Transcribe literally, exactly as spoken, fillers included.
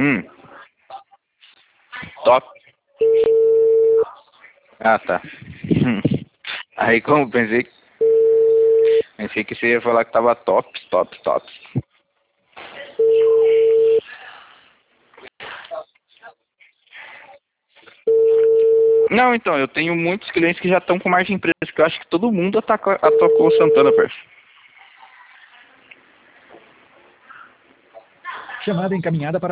Hum. Top. Ah, tá. Hum. Aí como pensei, pensei que você ia falar que tava top, top, top. Não, então, eu tenho muitos clientes que já estão com margem presa, porque eu acho que todo mundo atacou, atacou o Santana, parceiro. Chamada encaminhada para